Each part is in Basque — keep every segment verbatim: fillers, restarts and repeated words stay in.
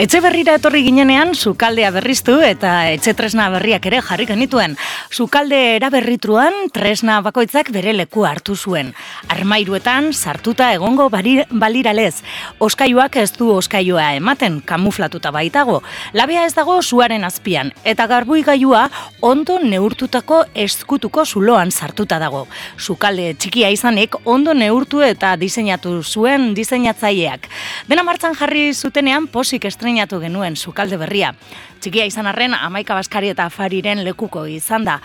Etxe berrira etorri ginenean, sukaldea berriztu eta etxe tresna berriak ere jarri genituen. Sukalde eraberritruan, tresna bakoitzak bere leku hartu zuen. Armairuetan sartuta egongo bari, baliralez. Oskailuak ez du oskailua ematen, kamuflatuta baitago. Labea ez dago suaren azpian, eta garbuigailua ondo neurtutako eskutuko zuloan sartuta dago. Sukalde txikia izanik, ondo neurtu eta diseinatu zuen diseinatzaileak. Dena martxan jarri zutenean posik estrenatu genuen sukalde berria. Txikia izan arren, Hamaika Baskari eta Afariren lekuko izan da.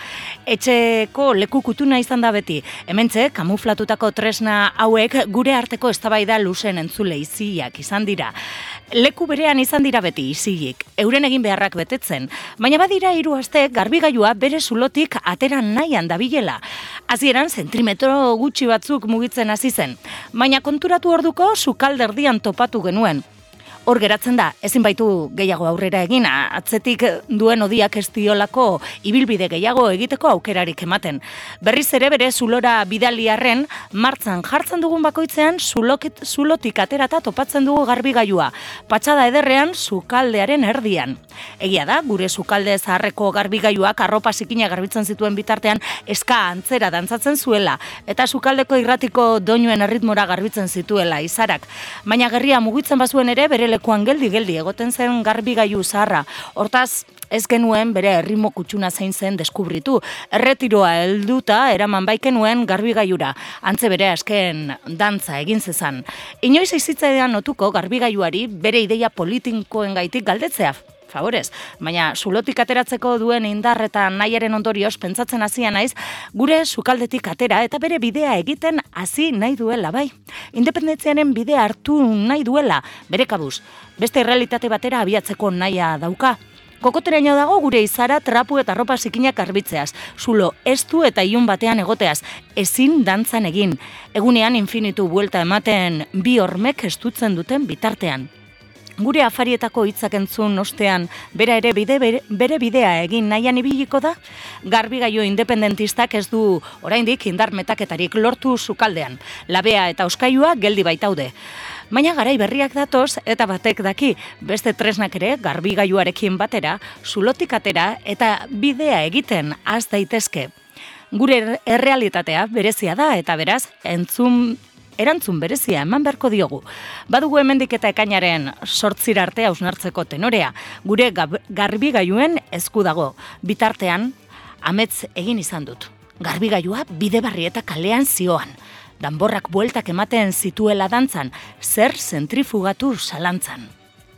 Etxeko leku kutuna izan da beti. Hementxe, kamuflatutako tresna hauek gure arteko eztabaida luzen entzule iziak izan dira. Leku berean izan dira beti izilik, euren egin beharrak betetzen, baina badira hiru aste garbigailua bere zulotik ateran nahian dabilela. Hasieran zentimetro gutxi batzuk mugitzen hasi zen, baina konturatu orduko sukalde erdian topatu genuen. Hor geratzen da, ezin baitu gehiago aurrera egin, atzetik duen odiak ez diolako ibilbide gehiago egiteko aukerarik ematen. Berriz ere bere zulora bidaliarren, martzan jartzen dugun bakoitzean zulokit, zulotik aterata topatzen dugu garbigailua, patxada ederrean sukaldearen erdian. Egia da, gure sukalde zaharreko garbigailuak arropa zikina garbitzen zituen bitartean eska antzera dantzatzen zuela, eta sukaldeko irratiko doinuen erritmora garbitzen zituela izarak. Baina gerria mugitzen bazuen ere bere lekuan geldi-geldi egoten zen garbigailu zaharra. Hortaz, ez genuen bere erritmo kutsuna zein zen deskubritu. Erretiroa helduta eraman baikenuen garbigailura. Antze bere asken dantza egin zezan. Inoiz ezitzaidan notuko garbigailuari bere ideia politikoengaitik galdetzea. Favorez, baina zulotik ateratzeko duen indar eta nahiaren ondorioz pentsatzen hasia naiz, gure sukaldetik atera eta bere bidea egiten hasi nahi duela, bai. Independentziaren bidea hartu nahi duela, bere kabuz. Beste errealitate batera abiatzeko nahia dauka. Kokoteraino dago gure izara trapu eta ropa zikinak garbitzeaz, zulo estu eta ilun batean egoteaz, ezin dantzan egin. Egunean infinitu buelta ematen bi hormek estutzen duten bitartean. Gure afarietako hitzak entzun ostean, bera ere bide, bere, bere bidea egin nahian ibiliko da, garbigailu independentistak ez du oraindik indar metaketarik lortu sukaldean. Labea eta oskailua geldi baitaude. Baina garai berriak datoz eta batek daki, beste tresnak ere garbigailuarekin batera, zulotik atera eta bidea egiten has daitezke. Gure errealitatea berezia da eta beraz, entzun erantzun berezia eman beharko diogu. Badugu hemendik eta ekainaren sortzira arte hausnartzeko tenorea, gure garbigailuen esku dago. Bitartean, amets egin izan dut. Garbigailua bide barri eta kalean zioan. Danborrak bueltak ematen zituela dantzan, zer zentrifugatu zalantzan.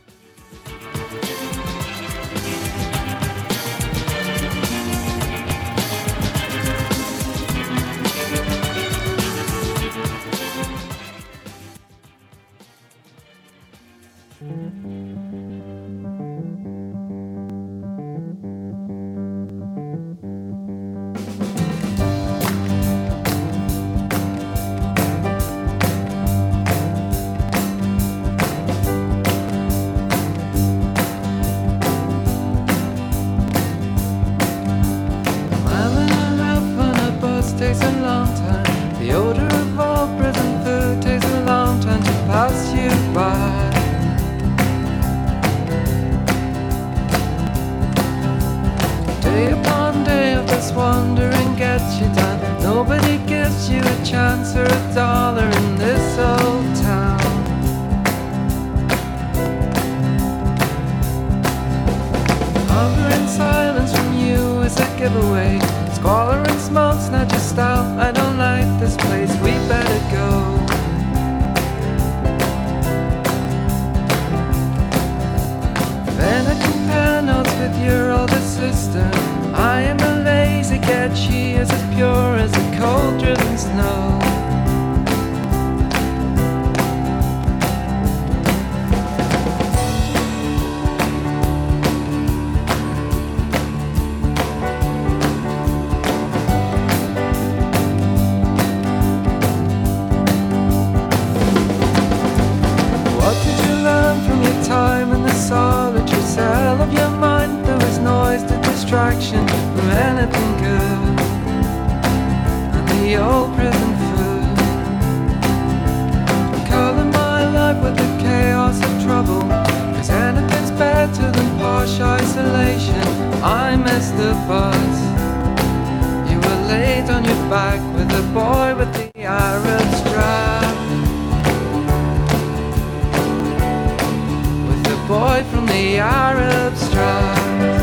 Takes a long time. The odor of all prison food takes a long time to pass you by. Day upon day of this wandering gets you down. Nobody gives you a chance or a dollar in this old town. Hunger and silence from you is a giveaway. Squalor and smoke's not your style. I don't like this place, we better go. Then I compare notes with your older sister. I am a lazy cat, she is as pure as a cold-driven snow. Time in the solitary cell of your mind. There is noise to distraction from anything good, and the old prison food. Color my life with the chaos of trouble, 'cause anything's better than posh isolation. I missed the bus. You were laid on your back with the boy with the Arab strap. With the boy from the Arab strap.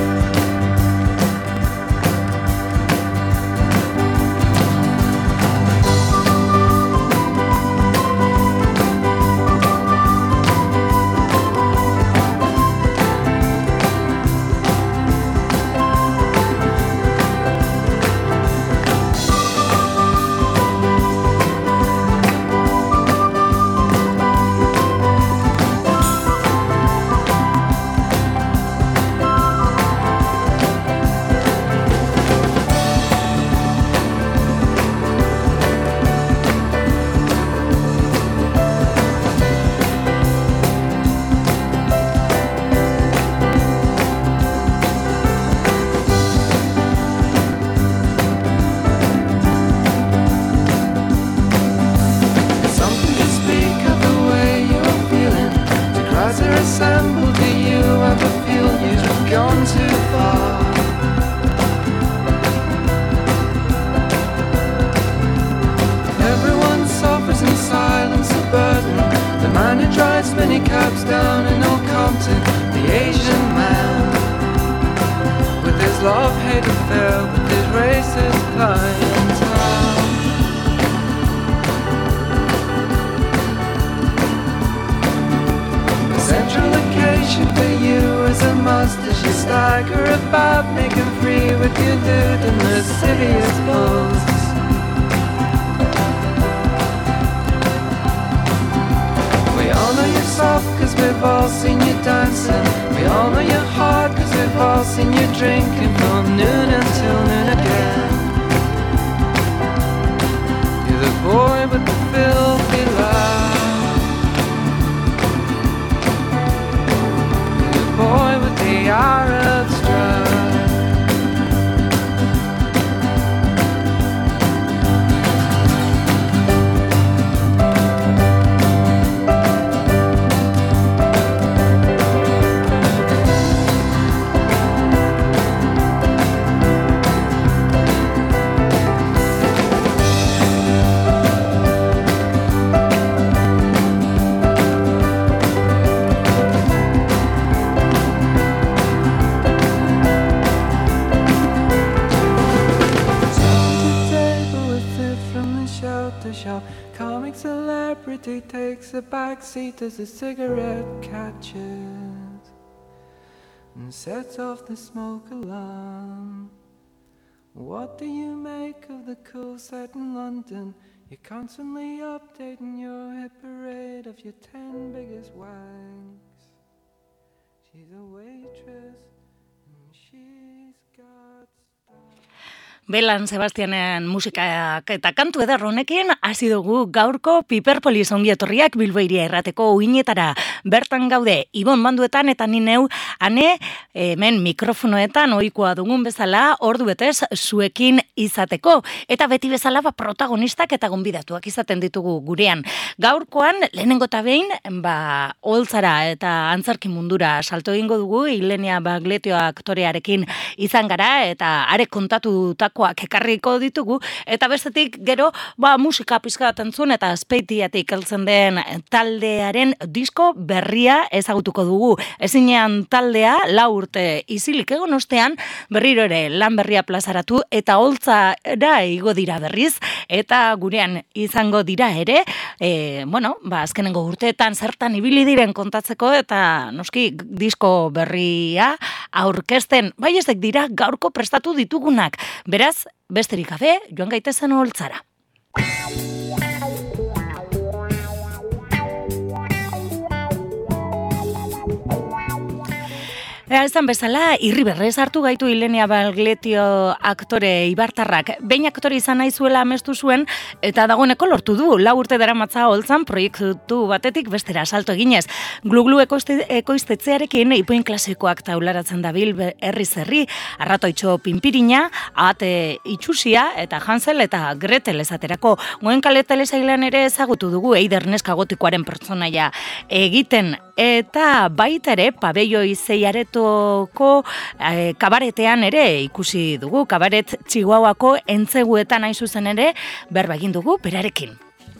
Backseat as the cigarette catches and sets off the smoke alarm. What do you make of the cool set in London? You're constantly updating your hit parade of your ten biggest wanks. She's a waitress and she's got style. Belan Sebastianen musikak eta kantu eder honekin hasi dugu gaurko Piperpolis ongi etorriak Bilbo Hiria Irrateko uinetara. Bertan gaude Ibon Manduetan eta ni neu ane hemen mikrofonoetan ohikoa dugun bezala ordu betez zuekin izateko eta beti bezala ba protagonistak eta gonbidatuak izaten ditugu gurean. Gaurkoan lehenengo ta behin ba oholtzara eta antzerki mundura salto egingo dugu Ilenia Bagletio aktorearekin izan gara eta are kontatutako ekarriko ditugu, eta bestetik gero ba, musika pizka bat entzun eta Azpeitiatik heltzen den taldearen disko berria ezagutuko dugu. Ezinean taldea lau urte izilik egon ostean berriro ere lan berria plazaratu eta holtzara igo dira berriz eta gurean izango dira ere e, bueno, ba, azkenengo urteetan zertan ibili diren kontatzeko eta noski disko berria aurkezten bai ezek dira gaurko prestatu ditugunak. Beraz, besterik gabe, joan gaitezen oholtzara. Ezan bezala, irri berrez hartu gaitu Ilenia Bagletio aktore ibartarrak. Behin aktore izan nahi zuela amestu zuen, eta dagoeneko lortu du. Lau urte daramatza holtzan proiektu batetik bestera salto eginez. Glu-glu ekoiztetzearekin ipuin klasikoak taularatzen dabil herriz herri, Arratoitxo Pinpirina, Ahate Itxusia eta Hansel eta Gretel esaterako. Goenkale telesailean ere ezagutu dugu Eider neska gotikoaren pertsonaia egiten, eta baita ere Pabello Izeiaretoko e, kabaretean ere ikusi dugu, kabaret Txihuahuako entzeguetan hain zuzen ere berba egin dugu berarekin.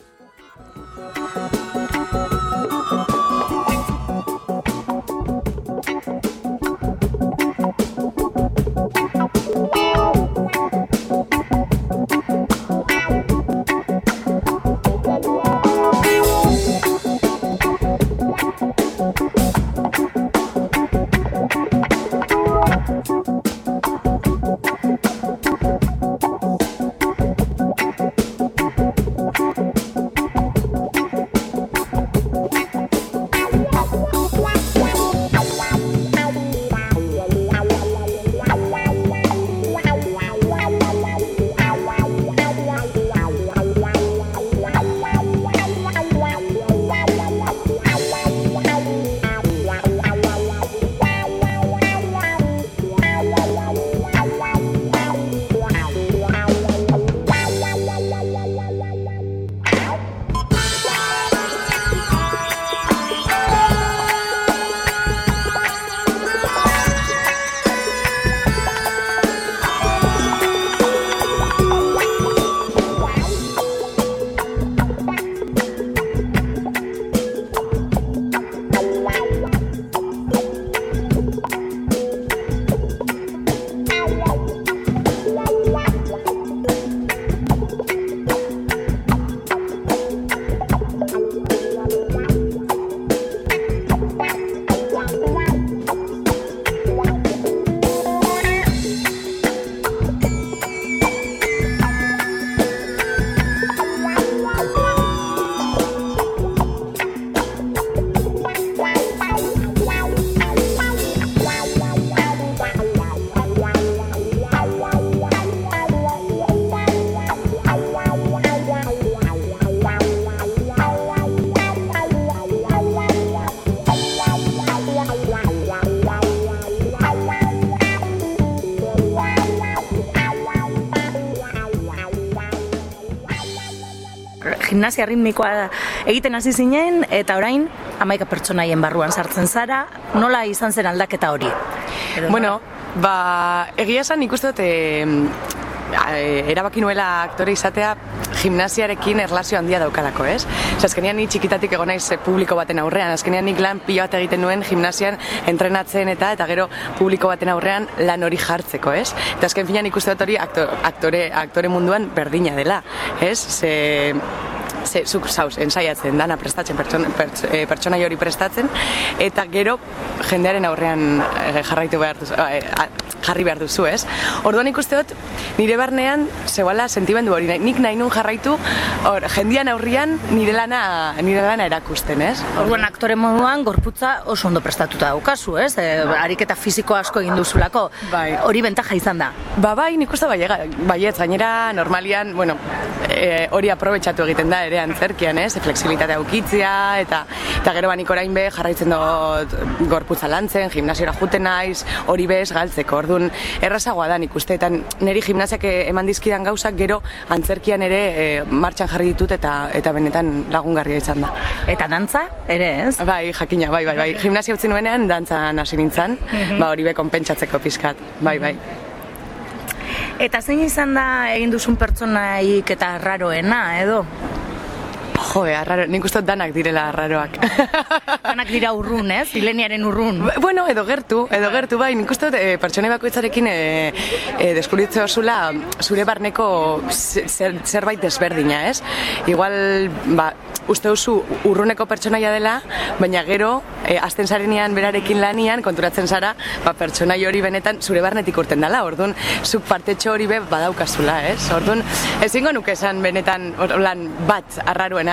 Gimnasia ritmikoa egiten hasi zinen, eta orain hamaika pertsonaien barruan sartzen zara. Nola izan zen aldaketa hori? Edo bueno, ba, egia esan ikusten dut e, erabaki nuela aktore izatea gimnasiarekin erlazio handia daukalako, ez? Osa, azkenean ni txikitatik egon naiz publiko baten aurrean, azkenean nik lan pila bat egiten nuen gimnasian entrenatzen eta eta gero publiko baten aurrean lan hori jartzeko, ez? Eta azken finean ikusten dut hori aktore, aktore, aktore munduan berdina dela, ez? Ze... Ze, zuk zauz, ensaiatzen, dana prestatzen, pertsona, perts, e, pertsona hori prestatzen, eta gero jendearen aurrean e, jarraitu behar duzu, e, jarri behar duzu, ez? Orduan ikuste dut, nire barnean, zeuala sentimendu hori, nik nahi nun jarraitu, or, jendean aurrian nire lana, nire lana erakusten, ez? Orduan aktore moduan, gorputza oso ondo prestatuta daukazu, ez? E, ariketa fisiko asko egin duzulako, bai. Hori bentaja izan da? Ba, bai, nik uste bai, baietz, gainera, normalian, bueno, e, hori aprobetxatu egiten da, ere antzerkian, ez, flexibilitatea ukitzia, eta eta gero banik orain be jarraitzen dut gorputza lantzen, gimnasiora juten naiz, hori bez galtzeko. Orduan errazagoa da nik uste, eta niri gimnasiak eman dizkidan gauzak gero antzerkian ere e, martxan jarri ditut eta eta benetan lagungarria izan da. Eta dantza ere, ez? Bai, jakina, bai, bai, bai. Gimnasia utzi nuenean dantzan hasi nintzen, mm-hmm. ba hori be konpentsatzeko pizkat, bai, bai. Eta zein izan da egin duzun pertsonaik eta raroena, edo? Jo, arraro, nik uste danak direla arraroak. Danak dira urrun, ez? Ileniaren urrun. Bueno, edo gertu, edo gertu, bai, nik uste e, pertsone bakoitzarekin e, e, deskubritzea zula zure barneko zer, zerbait desberdina, ez? Igual, ba, uste duzu urruneko pertsonaia dela, baina gero, e, azten zarenean berarekin lanian, konturatzen zara, ba, pertsonai hori benetan zure barnetik urten dela, orduan, zuk partetxo hori be badaukazula, ez? Orduan, ezingo nuke esan benetan, lan bat arraroena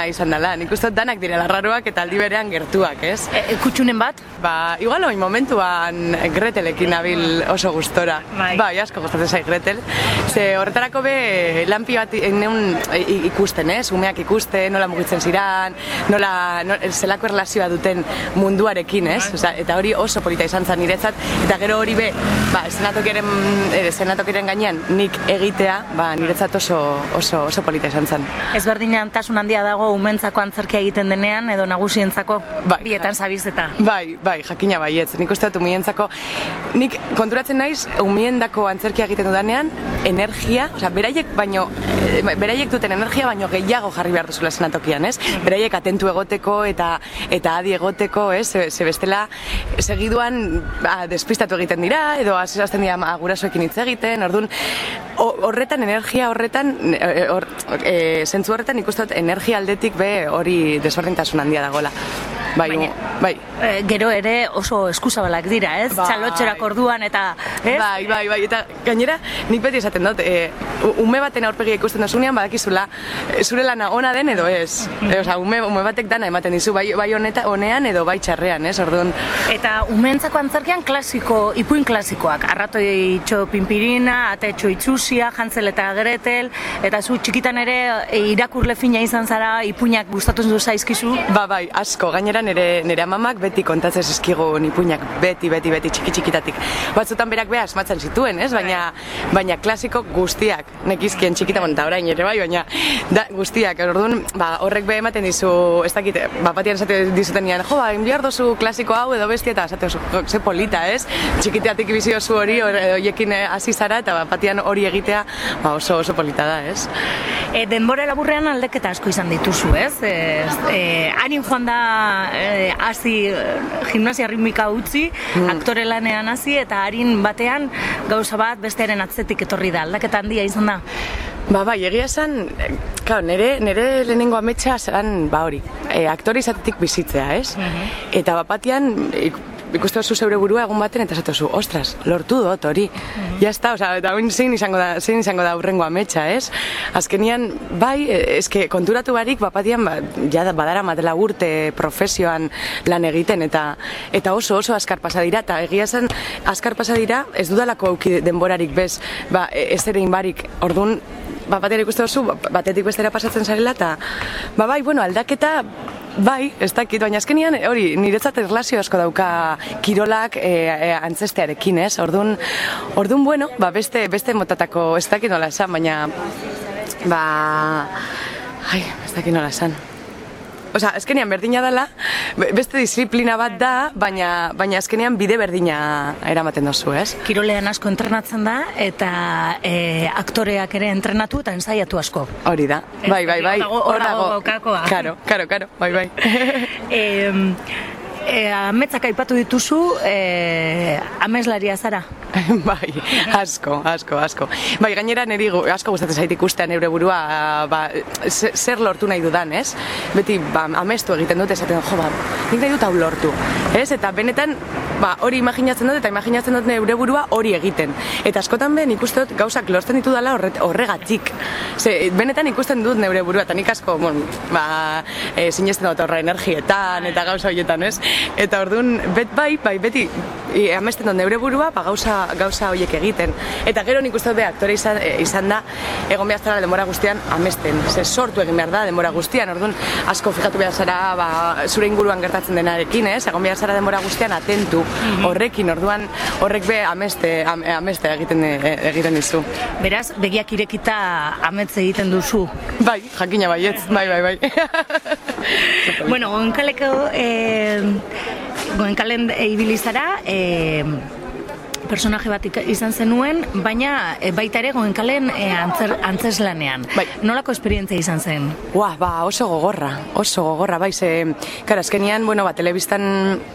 ona izan dela. Nik uste dut danak direla raroak eta aldi berean gertuak, ez? E, e, kutxunen bat? Ba, igual hori momentuan Gretelekin nabil oso gustora. Bai. Bai, asko gustatzen zait Gretel. Ze horretarako be lanpi bat neun ikusten, ez? Umeak ikusten, nola mugitzen ziran, nola, nola zelako erlazioa duten munduarekin, ez? Osa, eta hori oso polita izan zen niretzat, eta gero hori be, ba, eszenatokiaren, eszenatokiaren gainean nik egitea, ba, niretzat oso, oso, oso polita izan zen. Ezberdinean tasun handia dago umentzako antzerkia egiten denean, edo nagusientzako, bai, bietan zabizeta. Bai, bai, jakina baietz. Nik uste dut umientzako, nik konturatzen naiz, umiendako antzerkia egiten dudanean, energia, osea, beraiek baino, beraiek duten energia baino gehiago jarri behar duzula eszenatokian, ez? Beraiek atentu egoteko eta eta adi egoteko, ez? Ze, ze bestela segiduan ba, despistatu egiten dira, edo azizazten dira gurasoekin hitz egiten, orduan, horretan, energia horretan, or, e, zentzu horretan ikusten dut energia aldetik be hori desberdintasun handia dagoela. Bai, baina, bai. E, gero ere oso eskuzabalak dira, ez? Bai. Txalotxerak orduan eta, ez? Bai, bai, bai, eta gainera nik beti esaten dut, e, ume baten aurpegia ikusten dozunean badakizula zure lana ona den edo ez. E, Osa, ume, ume batek dana ematen dizu, bai, bai honeta, honean edo bai txarrean, ez? Orduan. Eta umeentzako antzerkian klasiko, ipuin klasikoak, Arratoi Itxo Pinpirina, Ate Itxo Itxusia, Hansel eta Gretel, eta zu txikitan ere e, irakurle fina izan zara, ipuinak gustatu zu zaizkizu? Ba, bai, asko, gainera nire, nire amamak beti kontatzen zizkigun ipuinak, beti, beti, beti, txiki txikitatik. Batzutan berak beha asmatzen zituen, ez? Baina, baina klasiko guztiak, nekizkien txikita monta orain ere bai, baina da, guztiak, orduan, ba, horrek be ematen dizu, ez dakit, ba, batian esate dizuten nian, jo, ba, enbiar dozu klasiko hau edo bestia, eta esate oso, ze polita, ez? Txikiteatik bizi oso hori, horiekin hasi zara, eta ba, batian hori egitea, ba, oso, oso polita da, ez? E, denbora laburrean aldeketa asko izan dituzu, ez? E, e, harin joan da hasi e, gimnasia ritmika utzi, hmm. aktore lanean hasi, eta harin batean gauza bat bestearen atzetik etorri da, aldaketa handia izan da? Ba, bai, egia esan, claro, nire, nire lehenengo ametsa zen, ba hori, e, aktore izatetik bizitzea, ez? Uh-huh. Eta bapatian, ikustu zu zeure burua egun baten, eta esatu ostras, lortu dut hori. Mm-hmm. Ja esta, oza, eta hain zein izango da, zein izango da urrengo ametsa, ez? Azkenian, bai, eske konturatu barik, bapatian, ba, ja badara matela urte profesioan lan egiten, eta eta oso oso askar pasa dira, eta egia zen, askar pasa dira, ez dudalako auki denborarik bez, ba, ez ere inbarik, orduan, ba, batean ikuste duzu, batetik bestera pasatzen zarela, eta, ba, bai, bueno, aldaketa, bai, ez dakit, baina azkenian, hori, niretzat erlazio asko dauka kirolak e, e, antzestearekin, ez? Orduan, orduan, bueno, ba, beste, beste motatako, ez dakit nola esan, baina, ba, ai, ez dakit nola esan. Osa, azkenean berdina dela, beste disiplina bat da, baina, baina azkenean bide berdina eramaten dozu, ez? Kirolean asko entrenatzen da, eta e, aktoreak ere entrenatu eta ensaiatu asko. Hori da, bai, bai, bai. Hor dago kakoa. Karo, karo, karo, bai, bai. e, e, ametzak aipatu dituzu, e, ameslaria zara? Bai, asko, asko, asko. Bai, gainera niri asko gustatzen zait ikustean neure burua, ba, zer lortu nahi dudan, ez? Beti, ba, amestu egiten dut, esaten, jo, ba, nik nahi dut hau lortu, ez? Eta benetan, ba, hori imaginatzen dut, eta imaginatzen dut neure burua hori egiten. Eta askotan ben ikusten dut gauzak lortzen ditu dela horregatik. Ze, benetan ikusten dut neure burua, eta nik asko, bon, ba, e, sinesten dut horra energietan, eta gauza horietan, ez? Eta orduan, bet bai, bai, beti, e, amesten dut neure burua, ba, gauza gauza horiek egiten. Eta gero nik uste dut be aktore izan, izan da egon behar zara denbora guztian amesten. Ze sortu egin behar da denbora guztian, orduan asko fijatu behar zara ba, zure inguruan gertatzen denarekin, ez? Egon behar zara denbora guztian atentu horrekin, orduan horrek be ameste, am, ameste egiten, egiten dizu. Beraz, begiak irekita ametze egiten duzu? Bai, jakina baietz, bai, bai, bai. Bueno, Goenkaleko, eh, Goenkalen ibili zara, eh, personaje bat izan zenuen, baina e, baita ere Goenkalen e, antzer, antzeslanean. Bai. Nolako esperientzia izan zen? Ua, ba, oso gogorra, oso gogorra, bai, ze, kara, azkenian, bueno, ba, telebistan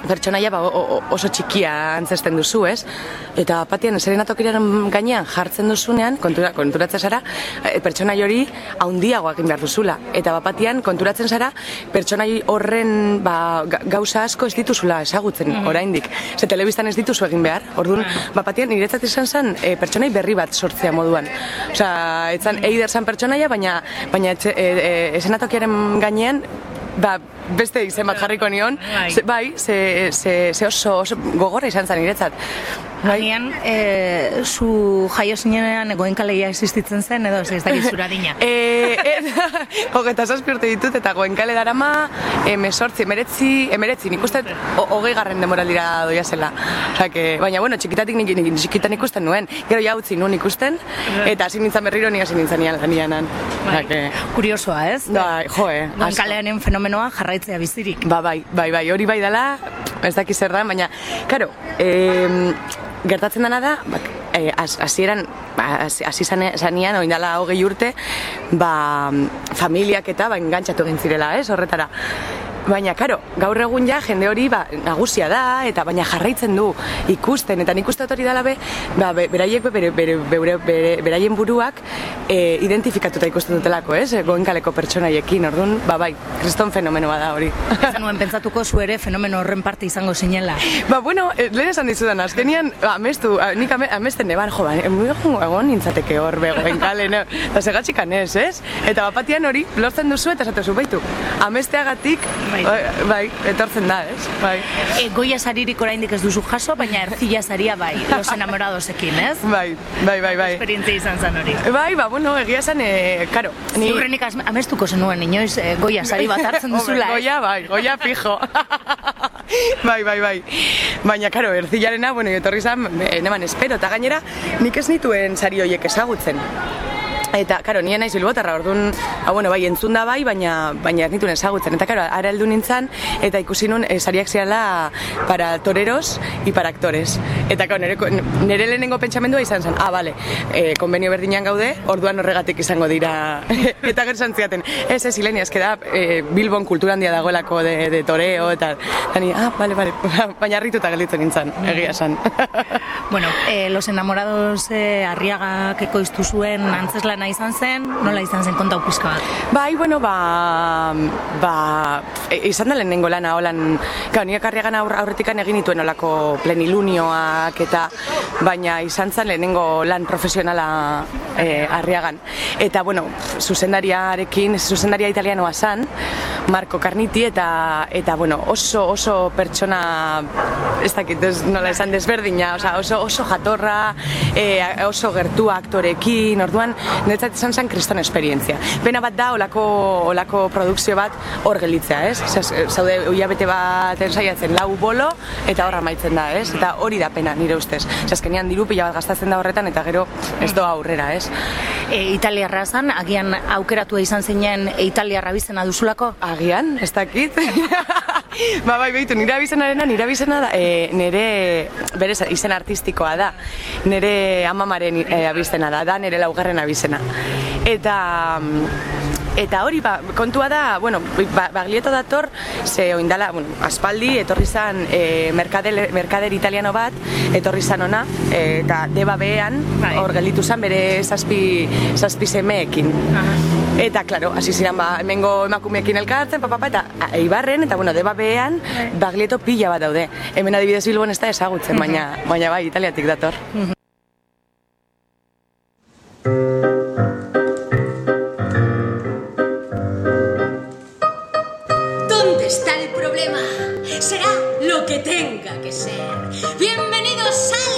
pertsonaia ba, o, oso txikia antzesten duzu, ez? Eta batean serenatokiraren gainean jartzen duzunean, kontura, konturatzen zara, e, pertsonai hori haundiagoa egin behar duzula. Eta batean konturatzen zara, pertsonai horren ba, gauza asko ez dituzula ezagutzen, mm-hmm. oraindik. Ze telebistan ez dituzu egin behar. Orduan, batean niretzat izan zen e, pertsonai berri bat sortzea moduan. Osea, etzan eider zan pertsonaia, baina, baina etxe, e, e, esenatokiaren gainean, ba, beste izen bat jarriko nion, ze, bai, ze, ze, ze oso, oso gogorra izan zen niretzat. Agian, e, zu jaio zinean Goenkaleia existitzen zen, edo ez dakit zura dina? e, e, Hogeta zazpi urte ditut, eta Goenkale darama emesortzi, emeretzi, emeretzi, nik uste hogei garren demoraldira doia zela. Osa, que, baina, bueno, txikitatik nik, nik, txikitan ikusten nuen, gero ja utzi nuen ikusten, eta hasi nintzen berriro, nik hasi nintzen nian lanianan. Bai, kuriosoa, ez? Bai, joe. Goenkalearen fenomenoa jarraitzea bizirik. Ba, bai, bai, bai, hori bai dela, ez daki zer da, baina, karo, eh, gertatzen dena da, bak, eh, hasieran, hasi zanean, oin dela hogei urte, ba, familiak eta ba, engantzatu egin zirela, ez, horretara. Baina, karo, gaur egun ja, jende hori ba, nagusia da, eta baina jarraitzen du ikusten, eta nik uste hori dela be, ba, be, beraiek, bere, bere, bere, bere, beraien buruak e, identifikatuta ikusten dutelako, ez? Goenkaleko pertsonaiekin, orduan, ba, bai, kriston fenomenoa da hori. Ez nuen pentsatuko zu ere fenomeno horren parte izango zinela. Ba, bueno, lehen esan dizudan, azkenian, amestu, nik amesten neban, jo, ba, egon nintzateke hor, be, Goenkale, no? Eta segatxikan ez, ez? Eta bapatian hori, lortzen duzu eta esatu baitu. Amesteagatik, bai, bai, etortzen da, ez? Bai. E, Goia saririk oraindik ez duzu jaso, baina Ercilla saria bai, Los Enamoradosekin, ez? Bai, bai, bai, bai. Esperientzia izan zen hori. Bai, ba, bueno, egia esan, e, karo. Ni... Ziurrenik amestuko zenuen, inoiz, e, Goia sari bat hartzen duzula, ez? Goia, bai, Goia fijo. Bai, bai, bai. Baina, karo, Ercillarena, bueno, etorri zan, neman espero, eta gainera, nik ez nituen sari horiek ezagutzen. Eta, karo, nien naiz bilbotarra, orduan, ah, bueno, bai, entzun da bai, baina, baina ez nituen ezagutzen. Eta, karo, ara heldu nintzen, eta ikusi nun, eh, sariak ziala para toreros y para actores. Eta, karo, nire, nire lehenengo pentsamendua izan zen, ah, bale, eh, konbenio berdinean gaude, orduan horregatik izango dira. Eta gero zantziaten, ez, ez, Ilenia, ez da, eh, Bilbon kultura handia dagoelako de, de toreo, eta, ni, ah, bale, bale, baina harrituta gelditzen nintzen, egia esan. Bueno, eh, Los Enamorados eh, Arriagak ekoiztu zuen antzeslana izan zen, nola izan zen kontau pizka bat? Bai, bueno, ba, ba izan da lehenengo lana, holan, gau, niak Arriagan aur, aurretikan egin dituen olako plenilunioak, eta baina izan zen lehenengo lan profesionala eh, Arriagan. Eta, bueno, zuzendariarekin, zuzendaria italianoa zen, Marco Carniti, eta, eta bueno, oso, oso pertsona, ez dakit, ez, nola esan desberdina, oza, oso, oso jatorra, eh, oso gertua aktorekin, orduan, netzat izan zen kriston esperientzia. Pena bat da, olako, olako produkzio bat hor gelitzea, ez? Zaude, hilabete bat ensaiatzen lau bolo, eta horra maitzen da, ez? Eta hori da pena, nire ustez. Azkenean diru pila bat gastatzen da horretan, eta gero ez doa aurrera, ez? E, Italiarra zan, agian aukeratua izan zinen Italiarra bizena duzulako? Agian, ez dakit. Ba, bai, behitu, nire abizenarena, nire abizena da, e, nire, berez, izen artistikoa da, nire amamaren e, abizena da, da nire laugarren abizena. Eta... Eta hori, ba, kontua da, bueno, ba, Baglietto dator, ze oindala, bueno, aspaldi, etorri zan e, merkader, merkader italiano bat, etorri zan ona, e, eta deba behean, hor gelditu zan bere zazpi, zazpi semeekin. Eta, klaro, hasi ziren, ba, hemengo emakumeekin elkartzen, papapa, eta Eibarren, eta, bueno, deba behean, Baglietto pila bat daude. Hemen adibidez Bilbon ez da ezagutzen, baina, baina bai, Italiatik dator. Será lo que tenga que ser. Bienvenidos al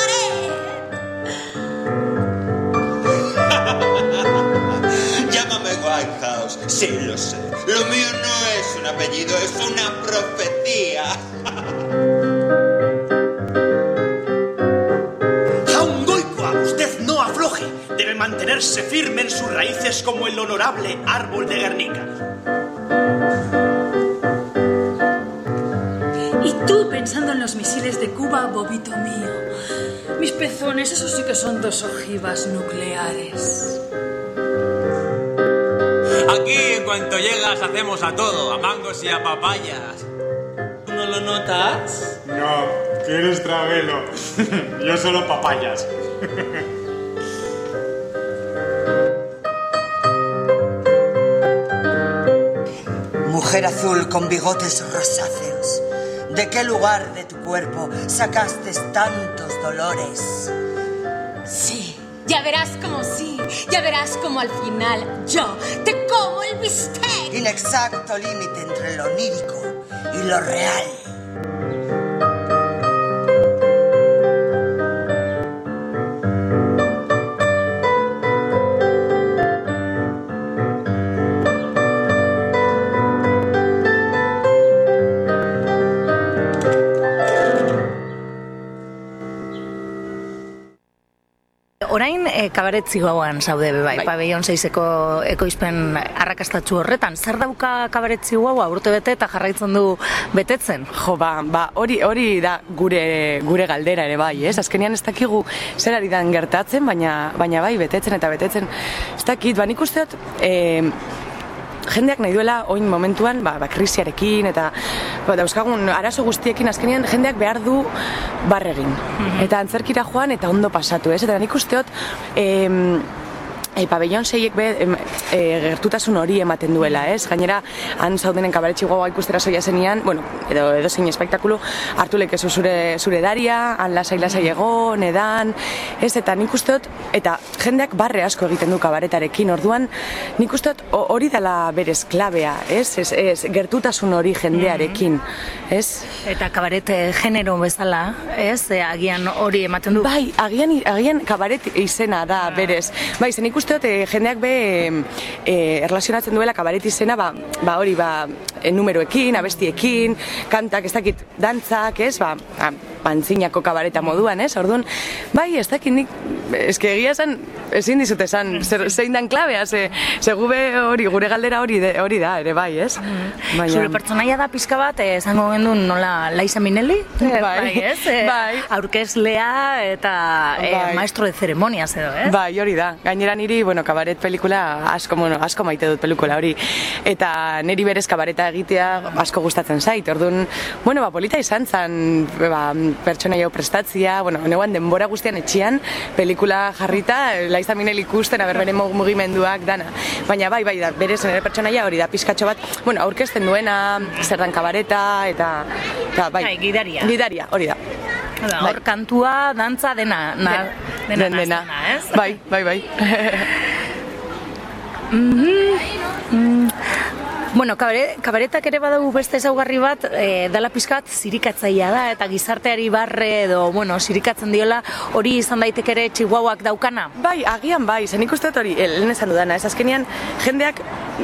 cabaret. Llámame Whitehouse, sí lo sé. Lo mío no es un apellido, es una profecía. Jaungoikoa, usted no afloje. Debe mantenerse firme en sus raíces como el honorable árbol de Guernica. Y tú pensando en los misiles de Cuba, bobito mío. Mis pezones, esos sí que son dos ojivas nucleares. Aquí, en cuanto llegas, hacemos a todo, a mangos y a papayas. No lo notas? No, que eres travelo. Yo solo papayas. Mujer azul con bigotes rosáceos, ¿de qué lugar de tu cuerpo sacaste tantos dolores? Sí, ya verás como sí, ya verás como al final yo te como el bistec. Inexacto límite entre lo onírico y lo real. Orain e, kabaret zigauan zaude be bai, bai. Pabellon seiseko ekoizpen arrakastatsu horretan. Zer dauka kabaret zigaua urte bete eta jarraitzen du betetzen? Jo, ba, ba hori hori da gure gure galdera ere bai, ez? Azkenean ez dakigu zer ari dan gertatzen, baina baina bai betetzen eta betetzen. Ez dakit, ba nik uste dut eh jendeak nahi duela oin momentuan, ba, ba krisiarekin eta ba, dauzkagun arazo guztiekin azkenean jendeak behar du barregin. Mm-hmm. Eta antzerkira joan eta ondo pasatu, ez? Eta nik uste dut eh E, pabellon seiek be, em, e, gertutasun hori ematen duela, ez? Gainera, han zaudenen kabaretxe gogoa ikustera soia zenian, bueno, edo, edo zein espektakulu, hartu lekezu zure, zure daria, han lasai-lasai egon, edan, ez? Eta nik uste dut, eta jendeak barre asko egiten du kabaretarekin, orduan, nik uste dut hori dela berez klabea, ez? Ez, ez gertutasun hori jendearekin, ez? Eta kabaret genero bezala, ez? E, agian hori ematen du? Bai, agian, agian kabaret izena da berez. Bai, zen ikuste dut, e, jendeak be e, erlazionatzen duela kabaret izena, ba, ba hori, ba, e, numeroekin, abestiekin, kantak, ez dakit, dantzak, ez? Ba, pantzinako kabareta moduan, ez? Orduan, bai, ez dakit nik, eske egia esan, ezin dizut esan, zein dan klabea, ze, ze gube hori, gure galdera hori, de, hori da, ere bai, ez? Baina... Zure pertsonaia da pizka bat, esango gendun nola Laisa Minelli? Bai, bai, ez? E, bai. Aurkezlea eta bai. e, maestro de ceremonias edo, ez? Bai, hori da. Gainera niri, bueno, kabaret pelikula asko, bueno, asko maite dut pelikula hori. Eta niri berez kabareta egitea asko gustatzen zait. Orduan, bueno, ba, polita izan zen, ba, pertsonaia prestatzia, bueno, neuan denbora guztian etxian, pelikula jarrita, Laisa Minelli ikusten, aber bere mugimenduak dana. Baina bai, bai, da, berez nire pertsonaia hori da, pizkatxo bat, bueno, aurkezten duena, zer dan kabareta, eta, eta bai. Bai, gidaria. Gidaria, hori da. Hor bai. Kantua, dantza, dena, na, dena, dena, dena. Naztena, ez? Bai, bai, bai. mm-hmm. mm. Bueno, kabaretak ere badugu beste ezaugarri bat, e, dela pizkat zirikatzailea da, eta gizarteari barre edo, bueno, zirikatzen diola, hori izan daiteke ere Chihuahuak daukana? Bai, agian bai, zen ikusten hori, lehen esan dudana, ez azkenean jendeak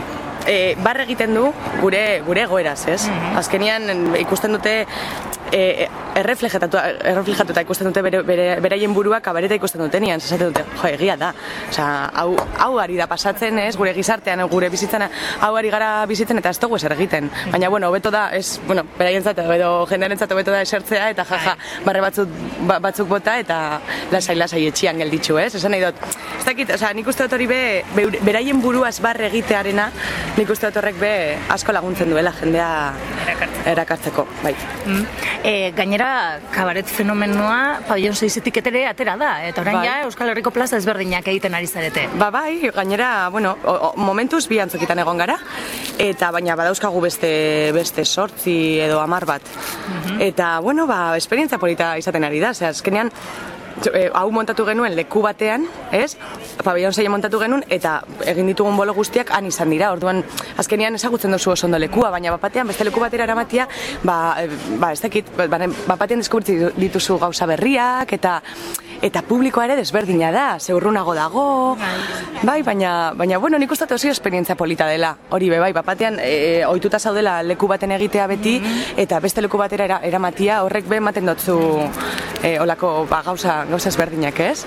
e, barre egiten du gure, gure egoeraz, ez? Mm-hmm. Azkenean ikusten dute E, erreflejatuta, erreflejatuta ikusten dute bere, bere, beraien burua kabareta ikusten dutenean, esaten dute, jo, egia da. Osea, hau, hau ari da pasatzen, ez, gure gizartean, gure bizitzana, hau ari gara bizitzen eta ez dugu eser egiten. Baina, bueno, hobeto da, ez, bueno, beraientzat edo jendearentzat hobeto da esertzea eta jaja, barre batzuk, ba, batzuk bota eta lasai-lasai etxian gelditzu, ez? Esan nahi dut, ez dakit, osea, nik uste dut hori be, be, beraien buruaz barre egitearena, nik uste dut horrek be asko laguntzen duela jendea erakartzeko, bai. Mm. E, gainera, kabaret fenomenoa pabellon seisetik etere atera da, eta orain bai. Ja Euskal Herriko plaza ezberdinak egiten ari zarete. Ba bai, gainera, bueno, o, o, momentuz bi antzokitan egon gara, eta baina badauzkagu beste beste sortzi edo hamar bat. Mm-hmm. Eta, bueno, ba, esperientzia polita izaten ari da, ze azkenean, hau montatu genuen leku batean, ez? Pabellon seia montatu genuen eta egin ditugun bolo guztiak han izan dira. Orduan azkenean ezagutzen duzu oso ondo lekua, baina bapatean beste leku batera eramatia, ba, ba ez dakit, bapatean deskubritzen dituzu gauza berriak eta eta publikoa ere desberdina da, ze urrunago dago. Bai, baina baina bueno, nik uste dut oso esperientzia polita dela. Hori be bai, bapatean e, ohituta zaudela leku baten egitea beti eta beste leku batera era, eramatia, horrek be ematen dotzu e, olako ba, gauza gauza ezberdinak, ez?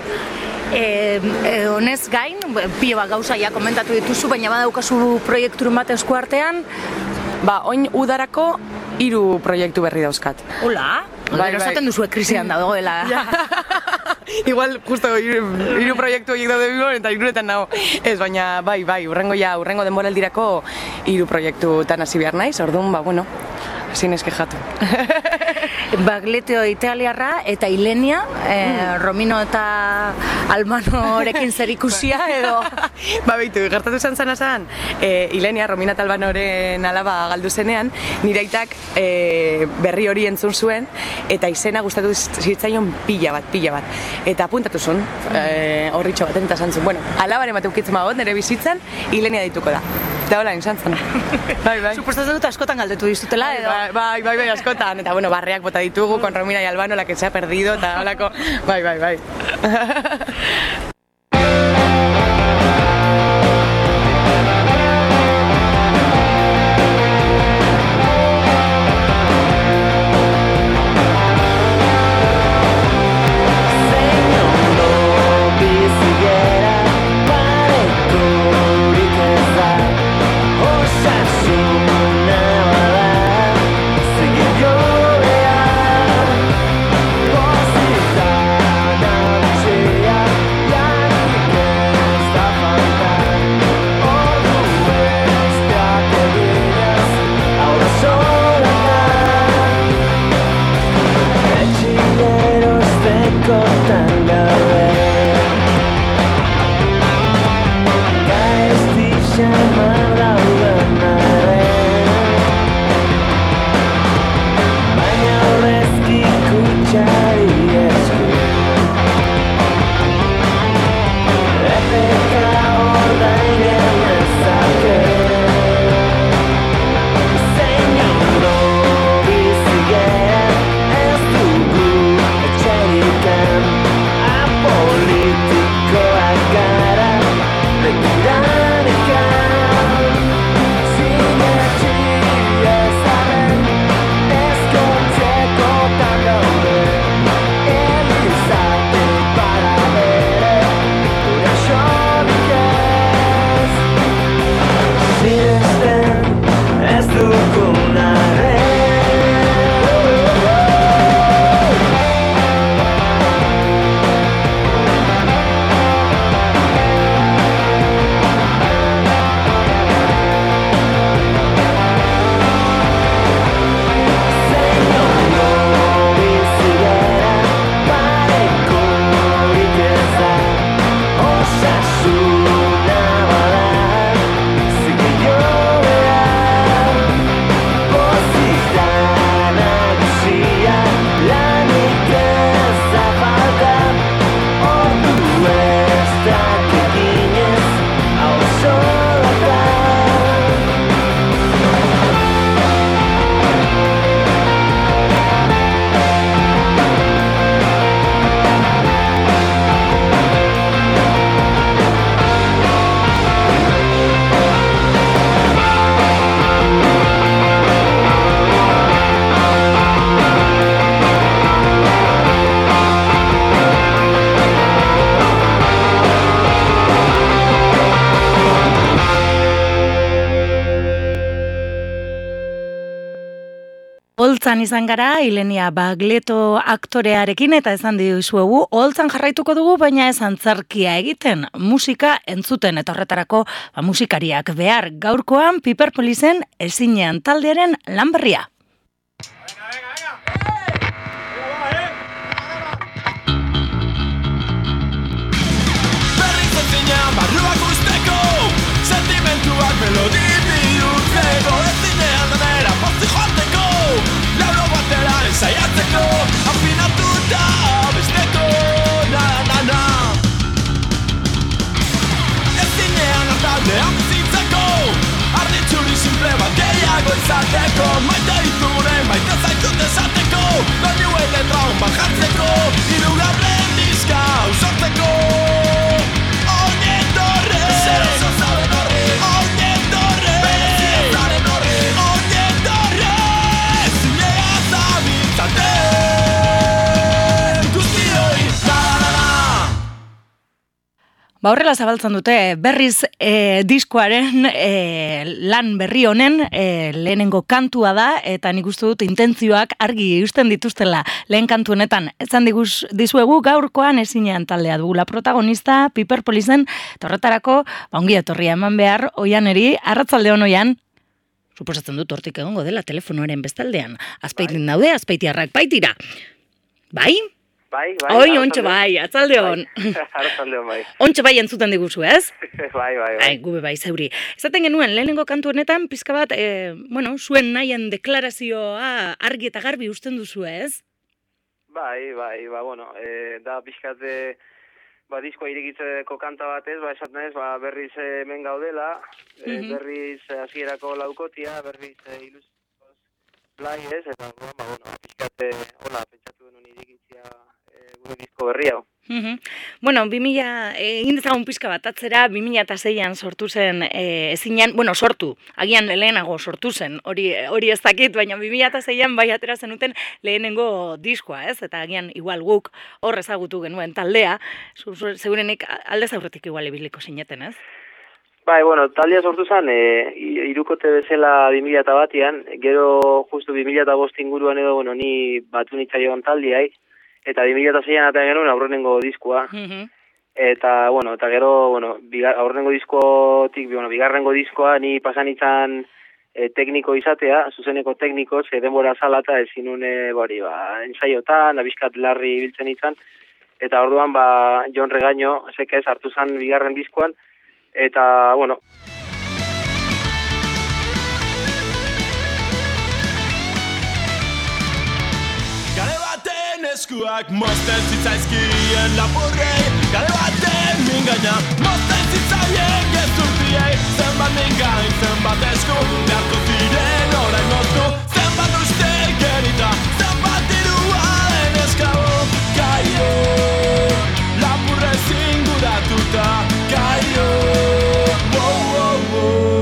E, e, honez gain, pio bat gauza ja komentatu dituzu, baina badaukazu proiektu bat esku artean? Ba, oin udarako hiru proiektu berri dauzkat. Hola? Bai, bai. Esaten duzu krisian dagoela. Ja. Igual, justo, hiru proiektu horiek daude bigon, eta hiruretan nago. Ez, baina, bai, bai, urrengo ja, urrengo denboraldirako hiru proiektutan hasi behar naiz, orduan, ba, bueno, ez ezin ez kejatu. Bagleteo italiarra eta Ilenia, eh, Romino eta Albanorekin zer ikusia edo... Ba, beitu, gertatu izan zana zan, e, Ilenia, Romina eta Albanoren alaba galdu zenean, nire aitak e, berri hori entzun zuen, eta izena gustatu zitzaion pila bat, pila bat. Eta apuntatu zuen, e, horritxo baten eta zantzun, bueno, alabaren bat eukitzen magot, nire bizitzan, Ilenia dituko da. Eta hola, izan zana. Bai, bai. Supostatzen dut askotan galdetu dizutela, edo? Bai, bai, bai, bai, askotan. Eta, bueno, barreak bota ditugu, con Romina y Albano, la que se ha perdido, eta holako, bai, bai, bai. Oholtzan izan gara, Ilenia Bagleto aktorearekin, eta esan dizuegu, oholtzan jarraituko dugu, baina ez antzerkia egiten, musika entzuten, eta horretarako ba, musikariak behar. Gaurkoan, Piper Polisen ezinean taldearen lan berria. Berriz ezinean barruak usteko, sentimentuak melodi bihurtzeko, ezinean denera pozi joateko, lauro batera ensaiatzeko, afinatuta abesteko, na na na. Ezinean ataldean bizitzeko, arditxuri simple bat gehiago izateko, maite ditune, maite zaitut esateko, doinu eta traun bat jartzeko, hirugarren diska usortzeko. Oñetorre, zero zozaren horri, oñetorre, bereziazaren horri, oñetorre, zinea zabitzate, guztioi, la la la. Ba horrela zabaltzen dute berriz e, diskoaren e, lan berri honen e, lehenengo kantua da, eta nik uste dut intentzioak argi eusten dituztela lehen kantu honetan. Esan diguz, dizuegu gaurkoan ezinean taldea dugula protagonista Piper Polisen, eta horretarako ba, ongi etorria eman behar Oianeri. Arratsalde on, Oian. Suposatzen dut hortik egongo dela telefonoaren bestaldean. Azpeitin daude, azpeitiarrak baitira. Bai? Bai, bai. Oi, ontxe bai, atzaldeon. Atzaldeon bai. Ontxe bai entzuten diguzu, ez? bai, bai, bai. Ai, gube bai, zeuri. Ezaten genuen, lehenengo kantu honetan, pizka bat, e, bueno, zuen nahien deklarazioa argi eta garbi usten duzu, ez? Bai, bai, ba, bueno, e, da pizkat e, ba, diskoa irekitzeko kanta batez, ba, esaten ez, ba, berriz hemen gaudela, e, Mhm. berriz hasierako laukotia, berriz e, ilusioz plai ez, eta, ba, bueno, pizkat e, hola, pentsatu genuen irekitzia e, gure disko berri hau. Mhm. Bueno, bi mila, egin dezagun pizka bat atzera, bi mila seian sortu zen, e, ezinean, bueno, sortu, agian lehenago sortu zen, hori hori ez dakit, baina bi mila seian bai atera zenuten lehenengo diskoa, ez? Eta agian igual guk hor ezagutu genuen taldea, zu- zu- segurenik aldez aurretik igual ibiliko zineten, ez? Bai, bueno, taldea sortu zen, e, irukote bezala bi mila batian, gero justu bi mila bost inguruan edo, bueno, ni batu nitzaion taldeai, eta bi mila seian eta genuen aurrenengo diskoa. Eta, bueno, eta gero, bueno, bigar, aurrenengo diskotik, bueno, bigarrengo diskoa, ni pasan izan e, tekniko izatea, zuzeneko tekniko, ze denbora zala eta ezin nune, bori, ba, ensaiotan, abiskat larri biltzen izan, eta orduan, ba, Jon Regaño, zeke ez, hartu zan bigarren diskoan, eta, bueno, Gare baten eskuak mozten zitzaizkien lapurrei, gare baten mingaina mozten zitzaien gezurtiei, zenbat mingain, zenbat esku, beharko ziren orain moztu, zenbat uste gerita, zenbat iruaren eskabu, kaio, lapurrez inguratuta, kaio, wow, wow, wow.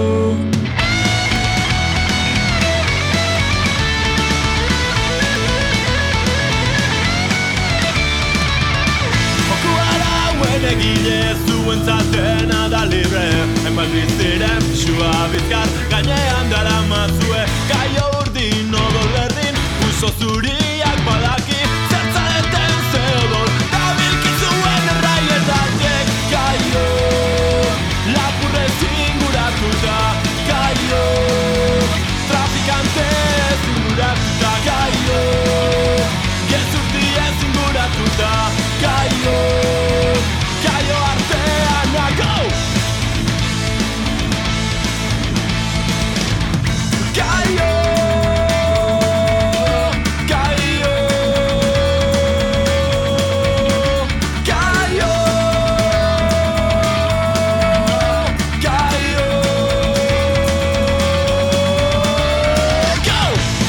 Egile zuen zatena da libre, enbat biziren pixua bizkar, gainean dara mazue, kaio urdin odol berdin, uso zuriak badaki, zertzareten zeodol, da bilkizuen erraietatek, kaio, lapurrez inguratuta, kaio, trafikante ez inguratuta, kaio, gezurti ez inguratuta, kaio, Kaio artean nago! Kaio! Kaio! Kaio! Kaio! Go!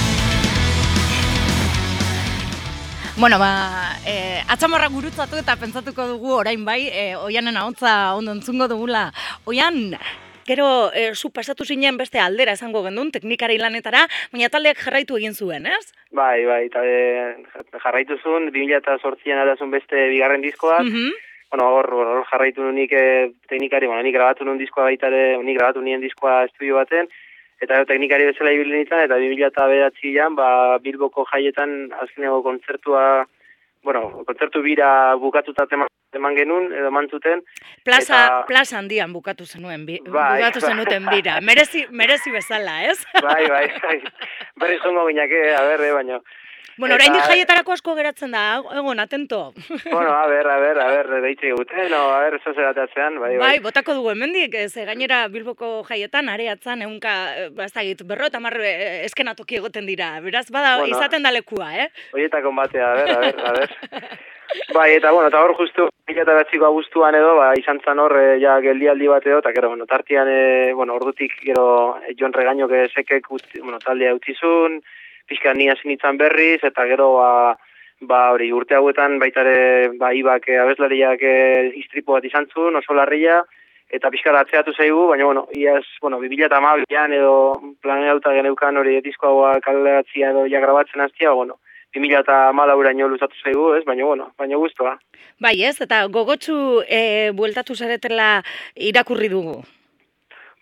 Bueno, ba, eh, atzamarra gurutzatu eta pentsatuko dugu orain bai, eh, Oianen ahotsa ondo entzungo dugula. Oian, gero eh, zu pasatu zinen beste aldera esango gendun, teknikari lanetara, baina taldeak jarraitu egin zuen, ez? bai, bai, eta e, jarraitu zuen, bi mila zortzian adazun beste bigarren diskoak, Mhm. bueno, hor, hor, hor jarraitu nunik e, teknikari, bueno, nik grabatu nun diskoa baita ere, nik grabatu nien diskoa estudio baten, eta gero teknikari bezala ibili nintzen, eta bi mila bederatzian, ba, Bilboko jaietan azkeneko kontzertua, bueno, kontzertu bira bukatuta eman, eman genuen, edo eman zuten. Plaza, eta, plaza handian bukatu zenuen, bi, Bai, bukatu zenuten bira. Merezi, merezi bezala, ez? Bai, bai, bai. Berri zongo gineke, a ber, eh, baina. Bueno, Eta- oraindik jaietarako asko geratzen da, egon, atento. Bueno, a ber, a ber, a ber, deitze gute, no, a ber, eso zeratatzean, bai, bai. Bai, botako dugu hemendik, ze gainera Bilboko jaietan areatzan ehunka, bazagit, berro eta marre eskenatoki egoten dira. Beraz, bada, Bueno. izaten da lekua, eh? Horietako batea, a ber, a ber, a ber. Bai, eta bueno, eta hor justu mila eta behatziko abuztuan edo, ba, izan zan hor, e, ja, geldialdi bat edo, eta gero, bueno, tartian, e, bueno, ordutik gero e, Jon Regaño que sekek, utzi, bueno, taldea utzizun, pixka ni hasi nintzen berriz, eta gero, ba, ba, hori, urte hauetan baitare, ba, ibak, e, abeslariak e, istripu bat izan zuen, oso larria, eta pixka atzeatu zaigu, baina, bueno, iaz, bueno, bi mila hamabian edo planeauta geneukan hori disko hau kaleratzia edo ja grabatzen hastia, bueno, bi mila hamalauraino luzatu zaigu, ez? Baina, bueno, baina guztua. Bai, ez? Eta gogotsu e, bueltatu zaretela irakurri dugu.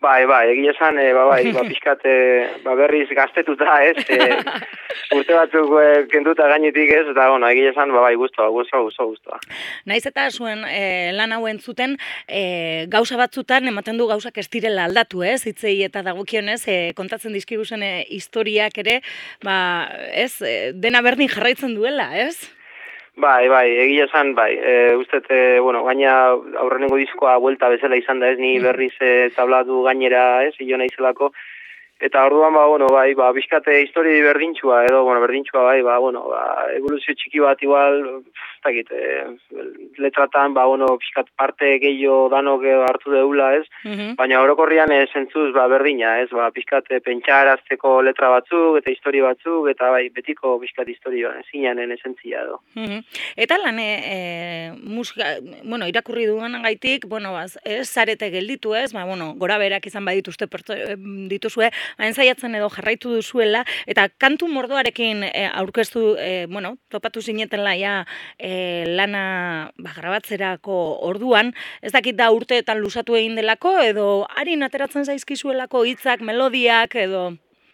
Bai, bai, egia esan, e, ba, bai, ba, pixkat, e, ba, berriz gaztetuta, ez, e, urte batzuk e, kenduta gainetik, ez, eta, bueno, egia esan, ba, bai, guztua, guztua, guztua, guztua. Naiz eta zuen e, lan hau entzuten, e, gauza batzutan ematen du gauzak ez direla aldatu, ez, hitzei eta dagokionez, e, kontatzen dizkiguzen e, historiak ere, ba, ez, e, dena berdin jarraitzen duela, ez? Bai, bai, egia esan, bai, e, uste, e, bueno, gaina aurrenengo diskoa buelta bezala izan da, ez, ni berriz e, tablatu gainera, ez, hilo naizelako, eta orduan, ba, bueno, bai, ba, bizkate histori berdintxua, edo, bueno, berdintxua, bai, ba, bueno, ba, evoluzio txiki bat igual, zakit, e, letratan, ba, bueno, bizkat parte gehiago danok hartu deula, ez, mm-hmm. baina orokorrian e, zentzuz, ba, berdina, ez, ba, bizkat pentsarazteko letra batzuk, eta histori batzuk, eta bai, betiko bizkat historioan, zinanen esentzia edo. Mm-hmm. Eta lan, e, e, musika, bueno, irakurri duan gaitik, bueno, baz, ez, zarete gelditu, ez, ba, bueno, gora berak izan badituzte perto, dituzue, hain zaiatzen edo jarraitu duzuela, eta kantu mordoarekin e, aurkeztu, e, bueno, topatu zinetela ja e, lana ba, grabatzerako orduan, ez dakit da urteetan lusatu egin delako, edo harin ateratzen zaizkizuelako hitzak, melodiak, edo...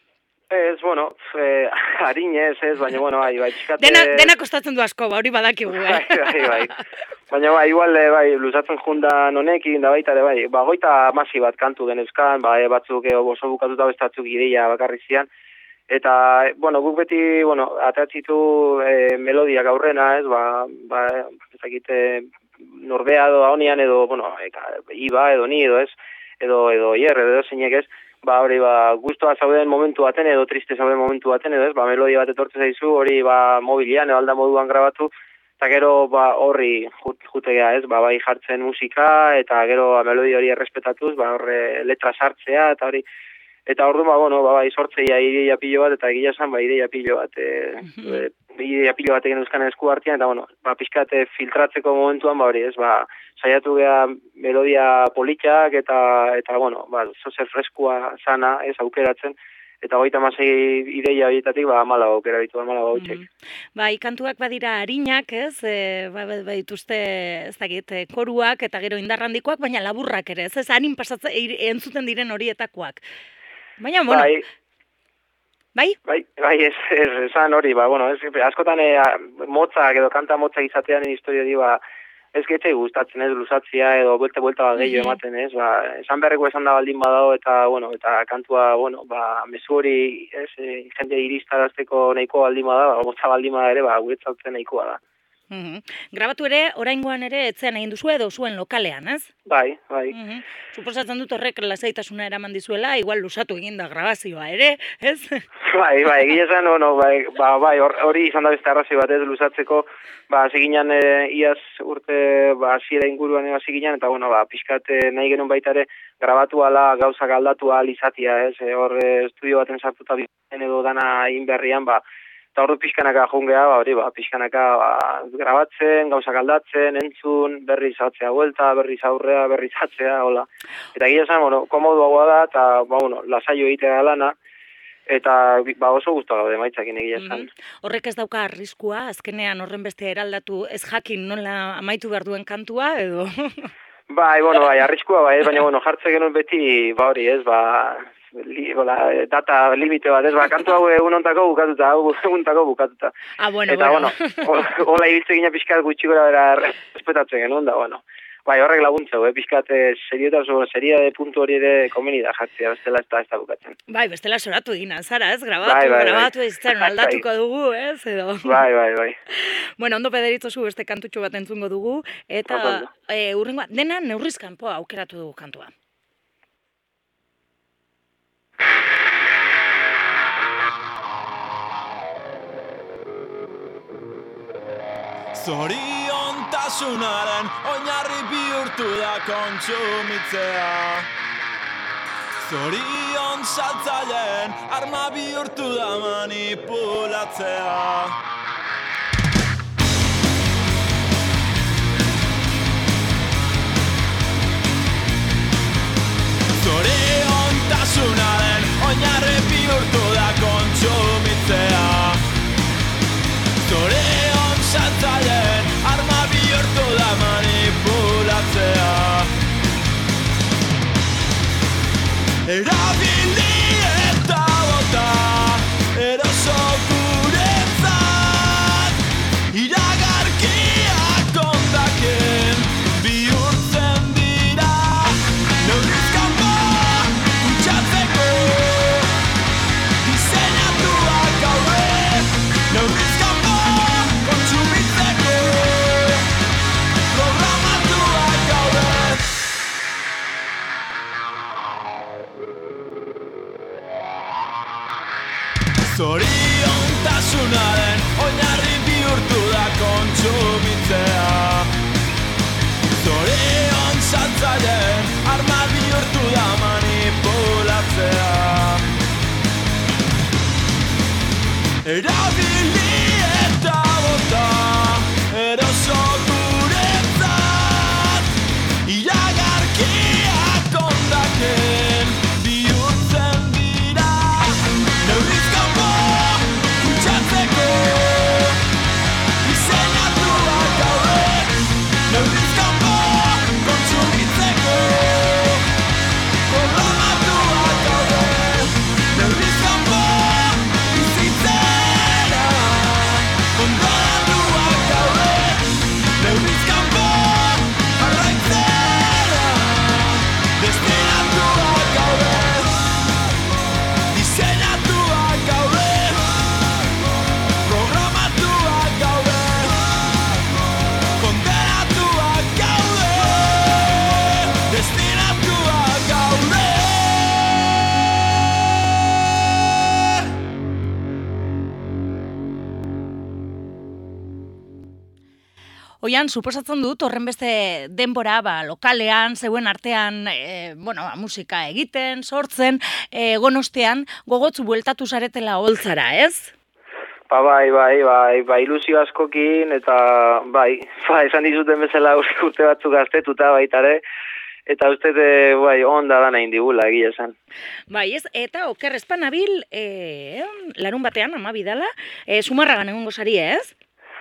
Ez, bueno, e, harin ez, ez, baina, bueno, bai, bai, txikate... Dena, dena kostatzen du asko, ba, hori badakigu, eh? Bai, bai, bai. Baina, bai, igual, bai, luzatzen jundan honekin, da baita, bai, ba, goita masi bat kantu genezkan, ba, e, batzuk e, oso bukatuta bestatzuk ideia bakarri zian, eta, e, bueno, guk beti, bueno, atatzitu e, melodiak aurrena, ez, ba, ba, ezakite, norbea edo honian, edo, bueno, e, iba, edo ni, edo ez, edo, edo hier, edo zeinek ez, ba, hori, ba, guztua zauden momentu baten, edo triste zauden momentu baten, edo ez, ba, melodia bat etortze zaizu, hori, ba, mobilian, edo alda moduan grabatu, eta gero, ba, horri jutegea, ez, ba, bai jartzen musika, eta gero, ba, melodia hori errespetatuz, ba, horre letra sartzea, eta hori, eta ordu, ba, bueno, ba, bai sortzeia ideia pilo bat, eta egia esan, ba, ideia pilo bat, e, e, ideia pilo bat egin euskan esku artean, eta, bueno, ba, pixkate filtratzeko momentuan, ba, hori, ez, ba, saiatu geha melodia politxak, eta, eta, bueno, ba, zozer freskua sana, ez, aukeratzen, eta hogeita hamasei ideia horietatik, ba, amala aukera ditu, amala gautxek. Mm-hmm. Bai, kantuak badira harinak, ez, e, ba, ba, dituzte, ez dakit, koruak, eta gero indarrandikoak, baina laburrak ere, ez, ez, harin pasatzen, entzuten diren horietakoak. Baina, bueno... Bai. Bai? Bai, bai, ez, ez, esan hori, ba, bueno, ez, askotan e, motzak edo kanta motzak izatean historia di, ba, ez getzei gustatzen, ez, luzatzia edo buelte-buelta bat gehiago ematen, ez, ba, esan beharreko esan da baldin badao, eta, bueno, eta kantua, bueno, ba, mezu hori, ez, e, jende iristarazteko nahiko baldin bada, ba, motza baldin bada ere, ba, guretzatzen nahikoa da. Mm-hmm. Grabatu ere, oraingoan ere, etzean egin duzu edo zuen lokalean, ez? Bai, bai. Mm-hmm. Suposatzen dut horrek lasaitasuna eraman dizuela, igual lusatu egin da grabazioa ere, ez? Bai, bai, egia esan, no, bai, ba, bai, hori izan da beste arrazoi bat ez luzatzeko, ba, ziginan e, iaz urte, ba, ziera inguruan ega ziginan, eta, bueno, ba, pixkat nahi genuen baita ere, grabatu ala, gauzak aldatu ala izatia, ez? E, hor, estudio baten sartuta bizen edo dana inberrian, ba, eta ordu pixkanaka jungea, ba, hori, ba, pixkanaka ba, grabatzen, gauzak aldatzen, entzun, berriz atzea buelta, berriz aurrea, berriz atzea, hola. Eta gila esan, bueno, komoduagoa da, eta, ba, bueno, lasaio egitea lana, eta ba, oso guztua gaude maitzakin egia esan. Mm-hmm. Horrek ez dauka arriskua, azkenean horren beste eraldatu ez jakin nola amaitu behar duen kantua, edo? Bai, bueno, bai, arriskua, bai, baina, bueno, jartze genuen beti, ba, hori, ez, ba, Li, hola, data limite bat, ez, ba, kantu hau egunontako bukatuta, hau egunontako bukatuta. Ah, bueno, eta, bueno. bueno, hola ibiltze gina pixkat gutxi gora bera respetatzen genuen da, bueno. Bai, horrek laguntzeu, eh, pixkat serio eta oso, seria de puntu hori ere komeni da jartzea, bestela ez da ez da bukatzen. Bai, bestela soratu egina, zara, ez, grabatu, bai, bai, grabatu, bai. ez zen, aldatuko dugu, ez, edo. Bai, bai, bai. Bueno, ondo pederitzozu beste kantutxo bat entzungo dugu, eta e, urrengoa, dena neurriz kanpoa aukeratu dugu kantua. Zoriontasunaren oinarri bihurtu da kontsumitzea. Zorion saltzaileen arma bihurtu da manipulatzea. Zoriontasunaren oinarri bihurtu da kontsumitzea. Zorion saltzaileen arma bihurtu da manipulatzea. Zoriontasunaren oinarri bihurtu da kontsumitzea. Zorion saltzaileen arma bihurtu da manipulatzea. Erabili eta bota eroso guretzat, iragarkiak ondaken bihurtzen dira. Neurriz kanpo kutsatzeko diseinatuak gaude, neurriz kanpo kontsumitzeko programatuak gaude, neurriz kanpo bizitzera kontratuak gaude, neurriz kanpo jarraitzera destinatuak gaude, diseinatuak gaude, programatuak gaude, kondenatuak gaude, destinatuak gaude. Oian, suposatzen dut, horren beste denbora, ba, lokalean, zeuen artean, e, bueno, ba, musika egiten, sortzen, e, gonostean, gogotzu bueltatu zaretela holtzara, ez? Ba, bai, bai, bai, bai, ilusio askokin, eta bai, ba, esan dizuten bezala urte batzuk gaztetuta baitare, eta uste, e, bai, onda dana indigula, egia esan. Bai, ez, eta oker espanabil, e, larun batean, ama bidala, e, Zumarragan egongo sari, ez?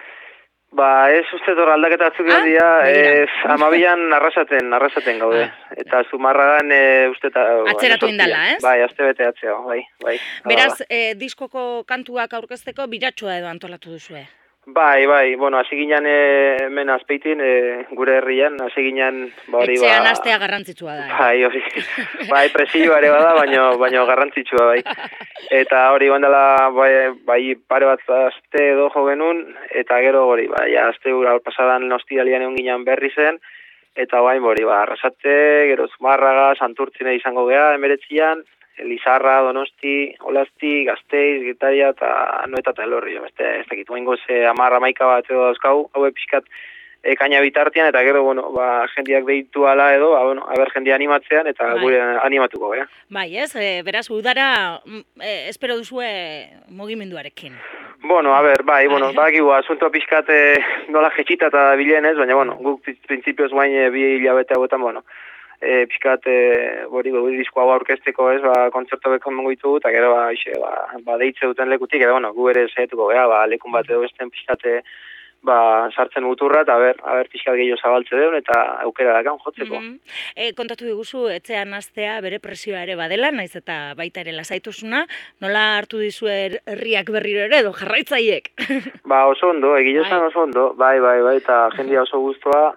Ba, ez uste hor aldaketa batzuk ah, dira, ez amabian arrasaten, arrasaten gaude. Ah. Eta Zumarragan e, uste eta... Atzeratu indala, ez? Bai, azte bete atzea, bai, bai. Beraz, e, diskoko kantuak aurkezteko biratxoa edo antolatu duzue? Bai, bai, bueno, hasi ginen e, hemen azpeitin, e, gure herrian, hasi ginen... Ba, hori, etxean ba, astea garrantzitsua da. Bai, hori, bai, presioa ere bada, baino, baino garrantzitsua, bai. Eta hori bandela, bai, bai, pare bat aste edo jo genuen, eta gero hori, bai, ja, aste ura pasadan nostiralian egon ginen berri zen, eta bai, hori, ba, Arrasate, gero Zumarraga, Santurtzine izango geha, emeretzian, Lizarra, Donosti, Olasti, Gasteiz, Getaria eta Anoeta eta Elorri. Beste, ez dakit, oingoz amarra maika bat edo dauzkau, hau pixkat e, kaina bitartian, eta gero, bueno, ba, jendiak behitu ala edo, ba, bueno, haber jendia animatzean, eta bai. Gure animatuko, eh? Bai, ez, e, beraz, udara, e, espero duzue mugimenduarekin. Bueno, a ber, bai, bueno, bakigu, asuntoa pixkat e, nola jetxita eta bilen ez, baina, bueno, guk printzipioz guain e, bi hilabete hauetan, bueno, E, pixkat, e, bori, bori disko hau aurkezteko ez, ba, kontzertu beko mongo ditugu, eta gero, ba, ixe, ba, ba, deitze duten lekutik, edo, bueno, gu ere zehetuko, gea, ba, lekun bat edo besten pixkat, ba, sartzen uturra, eta, ber, aber, pixkat gehiago zabaltze deun, eta aukera dakan jotzeko. Mm -hmm. e, kontatu diguzu, etxean astea bere presioa ere badela, naiz eta baita ere lasaitusuna, nola hartu dizue herriak berriro ere, edo jarraitzaiek? Ba, oso ondo, egile zan oso ondo, bai, bai, bai, eta jendia oso guztua,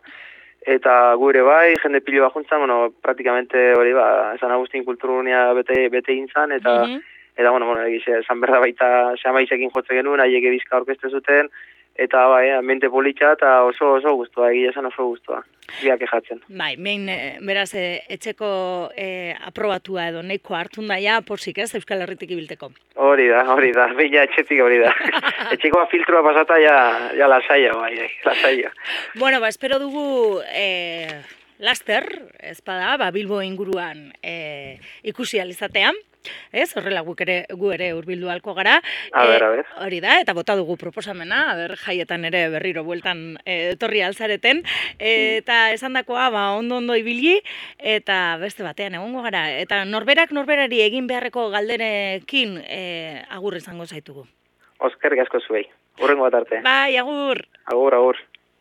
eta gure bai, jende pilo bajuntzan, bueno, praktikamente hori ba, San Agustin kulturunia bete, bete intzan, eta, mm -hmm. eta bueno, bueno, egize, esan berda baita xamaizekin jotze genuen, haiek ebizka orkeste zuten, eta bai, ambiente politxa, eta oso oso guztua, egia esan oso guztua, biak ejatzen. Bai, mein, beraz, etxeko e, aprobatua edo neiko hartun daia, porsik ez, Euskal Herritik ibilteko. Hori da, hori da, behin etxetik hori da. Etxekoa filtroa pasata ja, ja lasaia, bai, lasaia. Bueno, ba, espero dugu e, laster, ez bada, ba, Bilbo inguruan e, ikusi alizatean. Ez, horrela gu ere, gu ere hurbildu halko gara. A ber, a ber. E, hori da, eta bota dugu proposamena, a ber, jaietan ere berriro bueltan e, etorri alzareten. E, eta esandakoa, ba, ondo-ondo ibili, eta beste batean egongo gara. Eta norberak norberari egin beharreko galderekin e, agur izango zaitugu. Oskerrik asko zuei. Hurrengo bat arte. Bai, agur. Agur, agur.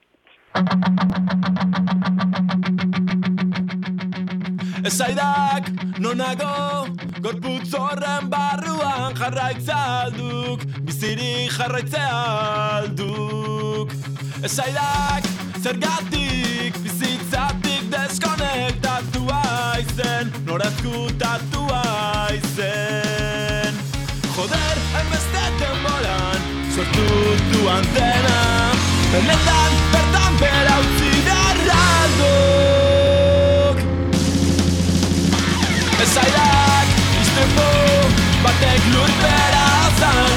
Ezaidak nonago, gorputz horren barruan jarraitza alduk, bizirik jarraitzea alduk. Ezaidak zergatik bizitzatik deskonektatua izen, norazkutatua izen. Joder, hainbeste denboran, sortu duan dena, benetan bertan bera utzi darralduk. Ezaidak, iztepo, batek lurpera zan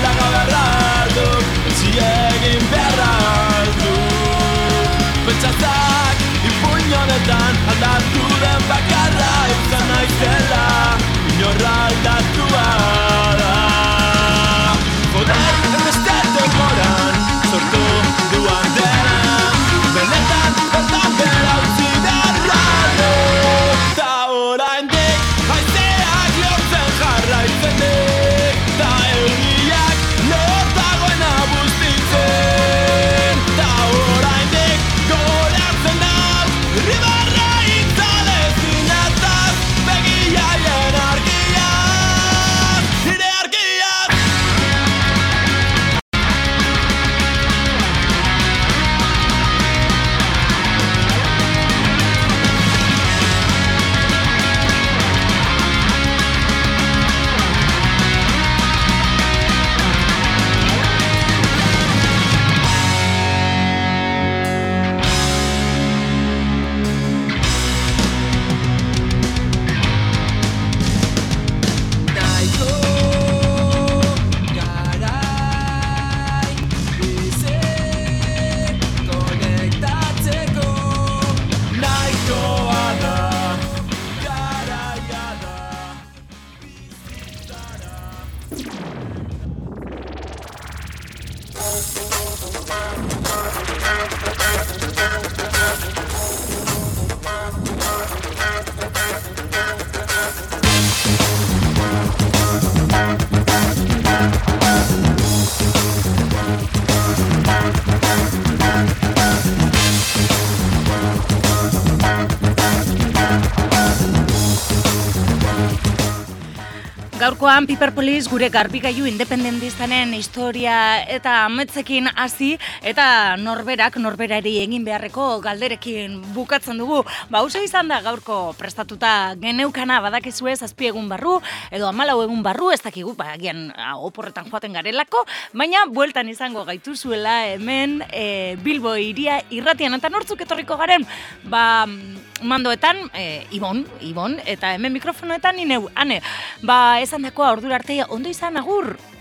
Gaurkoan Piperpolis gure garbigailu independentistanen historia eta ametzekin hasi eta norberak norberari egin beharreko galderekin bukatzen dugu. Ba, hauxe izan da gaurko prestatuta geneukana badakizue zazpi egun barru edo hamalau egun barru, ez dakigu, ba, agian oporretan joaten garelako, baina bueltan izango gaituzuela hemen e, Bilbo iria irratian eta nortzuk etorriko garen, ba, mandoetan e, Ibon, Ibon, eta hemen mikrofonoetan ineu, ane, ba, esan dakoa ordura arte ondo izan, agur!